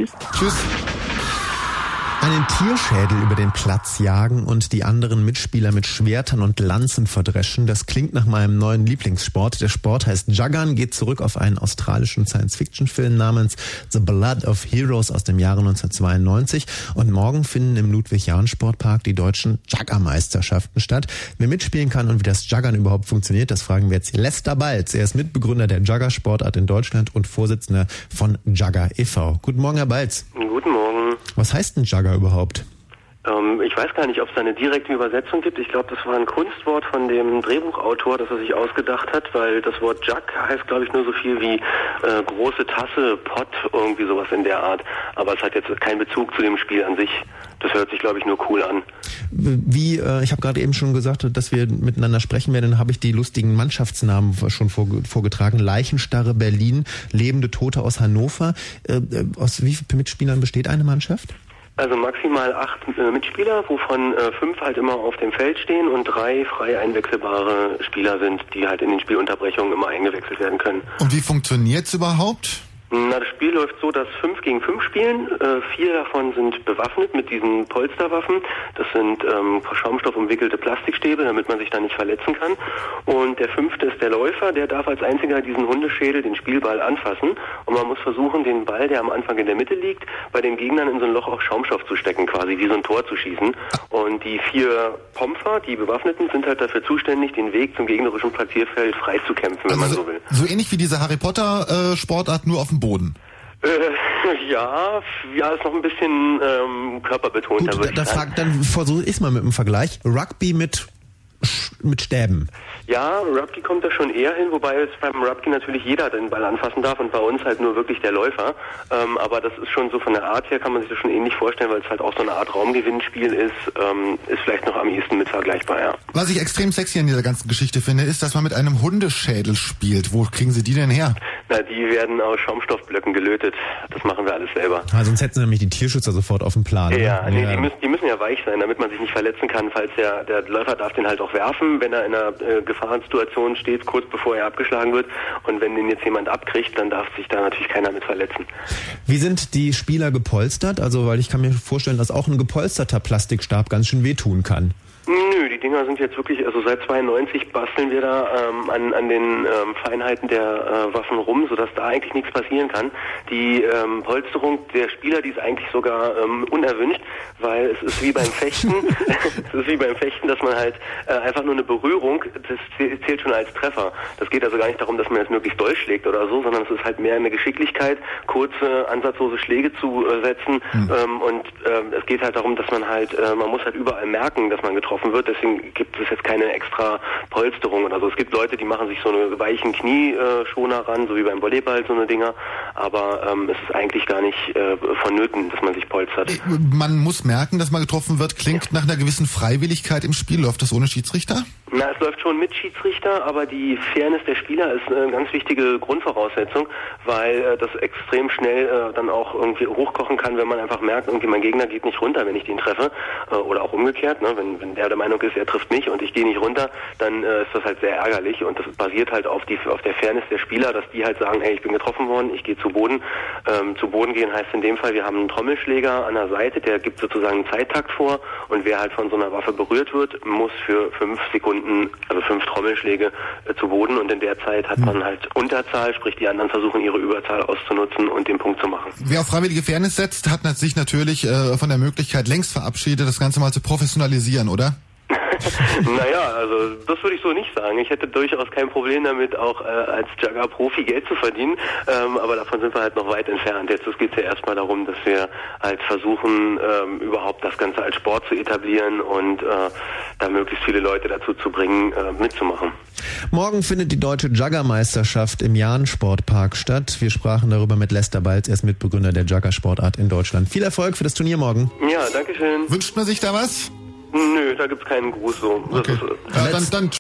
Tschüss. Tschüss. Einen Tierschädel über den Platz jagen und die anderen Mitspieler mit Schwertern und Lanzen verdreschen, das klingt nach meinem neuen Lieblingssport. Der Sport heißt Juggern, geht zurück auf einen australischen Science-Fiction-Film namens The Blood of Heroes aus dem Jahre 1992. Und morgen finden im Ludwig-Jahn-Sportpark die deutschen Juggermeisterschaften statt. Wer mitspielen kann und wie das Juggern überhaupt funktioniert, das fragen wir jetzt Lester Balz. Er ist Mitbegründer der Jugger-Sportart in Deutschland und Vorsitzender von Jugger e.V. Guten Morgen, Herr Balz. Guten Morgen. Was heißt ein Jugger überhaupt? Ich weiß gar nicht, ob es da eine direkte Übersetzung gibt. Ich glaube, das war ein Kunstwort von dem Drehbuchautor, das er sich ausgedacht hat, weil das Wort Jug heißt, glaube ich, nur so viel wie große Tasse, Pott, irgendwie sowas in der Art. Aber es hat jetzt keinen Bezug zu dem Spiel an sich. Das hört sich, glaube ich, nur cool an. Ich habe gerade eben schon gesagt, dass wir miteinander sprechen werden, dann habe ich die lustigen Mannschaftsnamen schon vorgetragen. Leichenstarre Berlin, lebende Tote aus Hannover. Aus wie vielen Mitspielern besteht eine Mannschaft? Also maximal 8 Mitspieler, wovon 5 halt immer auf dem Feld stehen und 3 frei einwechselbare Spieler sind, die halt in den Spielunterbrechungen immer eingewechselt werden können. Und wie funktioniert's überhaupt? Na, das Spiel läuft so, dass 5 gegen 5 spielen. 4 davon sind bewaffnet mit diesen Polsterwaffen. Das sind schaumstoffumwickelte Plastikstäbe, damit man sich da nicht verletzen kann. Und der 5. ist der Läufer, der darf als einziger diesen Hundeschädel, den Spielball, anfassen. Und man muss versuchen, den Ball, der am Anfang in der Mitte liegt, bei den Gegnern in so ein Loch aus Schaumstoff zu stecken, quasi wie so ein Tor zu schießen. Und die 4 Pompfer, die Bewaffneten, sind halt dafür zuständig, den Weg zum gegnerischen Platzierfeld frei zu kämpfen, wenn man so will. So ähnlich wie diese Harry Potter Sportart, nur auf dem Boden. Ja, ist noch ein bisschen körperbetonter. Gut, dann versuche ich es mal mit dem Vergleich. Rugby mit Stäben. Ja, Rugby kommt da schon eher hin, wobei es beim Rugby natürlich jeder den Ball anfassen darf und bei uns halt nur wirklich der Läufer. Aber das ist schon so von der Art her, kann man sich das schon ähnlich vorstellen, weil es halt auch so eine Art Raumgewinnspiel ist vielleicht noch am ehesten mit vergleichbar, ja. Was ich extrem sexy an dieser ganzen Geschichte finde, ist, dass man mit einem Hundeschädel spielt. Wo kriegen Sie die denn her? Na, die werden aus Schaumstoffblöcken gelötet. Das machen wir alles selber. Sonst hätten sie nämlich die Tierschützer sofort auf dem Plan. Ja, ne? Nee, die müssen ja weich sein, damit man sich nicht verletzen kann, falls der Läufer darf den halt auch werfen, wenn er in einer Gefahrensituation steht, kurz bevor er abgeschlagen wird. Und wenn den jetzt jemand abkriegt, dann darf sich da natürlich keiner mit verletzen. Wie sind die Spieler gepolstert? Also, weil ich kann mir vorstellen, dass auch ein gepolsterter Plastikstab ganz schön wehtun kann. Nö, die Dinger sind jetzt wirklich, also seit 92 basteln wir da an den Feinheiten der Waffen rum, sodass da eigentlich nichts passieren kann. Die Polsterung der Spieler, die ist eigentlich sogar unerwünscht, weil es ist wie beim Fechten, dass man halt einfach nur eine Berührung, das zählt schon als Treffer. Das geht also gar nicht darum, dass man jetzt möglichst doll schlägt oder so, sondern es ist halt mehr eine Geschicklichkeit, kurze, ansatzlose Schläge zu setzen und es geht halt darum, dass man halt, man muss halt überall merken, dass man getroffen wird, deswegen gibt es jetzt keine extra Polsterung oder so. Es gibt Leute, die machen sich so eine weichen Knieschoner ran, so wie beim Volleyball, so eine Dinger, aber es ist eigentlich gar nicht vonnöten, dass man sich polstert. Man muss merken, dass man getroffen wird, klingt nach einer gewissen Freiwilligkeit im Spiel. Läuft das ohne Schiedsrichter? Na, es läuft schon mit Schiedsrichter, aber die Fairness der Spieler ist eine ganz wichtige Grundvoraussetzung, weil das extrem schnell dann auch irgendwie hochkochen kann, wenn man einfach merkt, irgendwie mein Gegner geht nicht runter, wenn ich den treffe, oder auch umgekehrt, ne? Wenn der Meinung ist, er trifft mich und ich gehe nicht runter, dann ist das halt sehr ärgerlich und das basiert halt auf der Fairness der Spieler, dass die halt sagen, hey, ich bin getroffen worden, ich gehe zu Boden. Zu Boden gehen heißt in dem Fall, wir haben einen Trommelschläger an der Seite, der gibt sozusagen einen Zeittakt vor und wer halt von so einer Waffe berührt wird, muss für 5 Sekunden, also 5 Trommelschläge zu Boden und in der Zeit hat man halt Unterzahl, sprich die anderen versuchen ihre Überzahl auszunutzen und den Punkt zu machen. Wer auf freiwillige Fairness setzt, hat sich natürlich von der Möglichkeit längst verabschiedet, das Ganze mal zu professionalisieren, oder? Naja, also das würde ich so nicht sagen. Ich hätte durchaus kein Problem damit, auch als Jugger-Profi Geld zu verdienen, aber davon sind wir halt noch weit entfernt. Jetzt geht es ja erstmal darum, dass wir halt versuchen, überhaupt das Ganze als Sport zu etablieren und da möglichst viele Leute dazu zu bringen, mitzumachen. Morgen findet die deutsche Juggermeisterschaft im Jahn-Sportpark statt. Wir sprachen darüber mit Lester Balz, er ist Mitbegründer der Jugger-Sportart in Deutschland. Viel Erfolg für das Turnier morgen. Ja, danke schön. Wünscht man sich da was? Nö, da gibt's keinen Gruß so. Okay. Das ist, dann